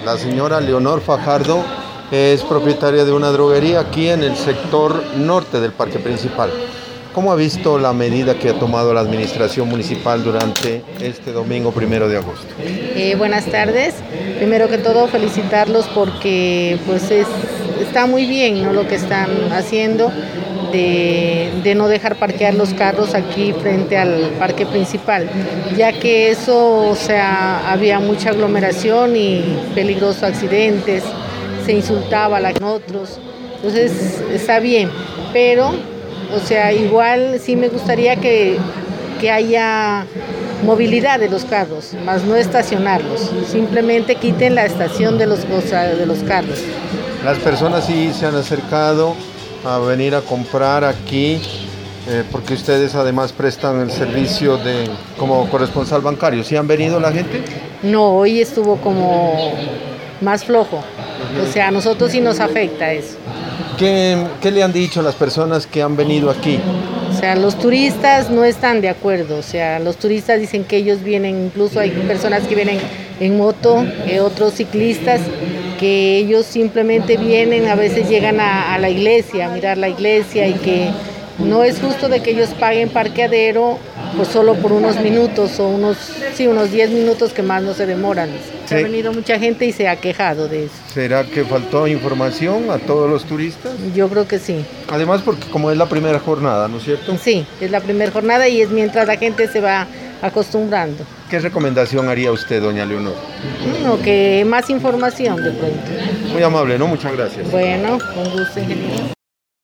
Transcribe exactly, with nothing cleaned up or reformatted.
La señora Leonor Fajardo es propietaria de una droguería aquí en el sector norte del parque principal. ¿Cómo ha visto la medida que ha tomado la administración municipal durante este domingo primero de agosto? Eh, buenas tardes. Primero que todo felicitarlos porque pues es, está muy bien, ¿no?, lo que están haciendo de, de no dejar parquear los carros aquí frente al parque principal, ya que eso, o sea, había mucha aglomeración y peligrosos accidentes, se insultaba a los otros, entonces está bien, pero o sea, igual sí me gustaría que, que haya movilidad de los carros, más no estacionarlos. Simplemente quiten la estación de los, o sea, de los carros. Las personas sí se han acercado a venir a comprar aquí, eh, porque ustedes además prestan el servicio de como corresponsal bancario. ¿Sí han venido la gente? No, hoy estuvo como más flojo. O sea, a nosotros sí nos afecta eso. ¿Qué, qué le han dicho las personas que han venido aquí? O sea, los turistas no están de acuerdo. O sea, los turistas dicen que ellos vienen, incluso hay personas que vienen en moto, eh, otros ciclistas, que ellos simplemente vienen, a veces llegan a, a la iglesia, a mirar la iglesia, y que no es justo de que ellos paguen parqueadero pues solo por unos minutos o unos, sí, unos diez minutos que más no se demoran. Sí. Ha venido mucha gente y se ha quejado de eso. ¿Será que faltó información a todos los turistas? Yo creo que sí. Además porque como es la primera jornada, ¿no es cierto? Sí, es la primera jornada y es mientras la gente se va acostumbrando. ¿Qué recomendación haría usted, doña Leonor? No, que más información de pronto. Muy amable, ¿no? Muchas gracias. Bueno, con gusto, ingeniero.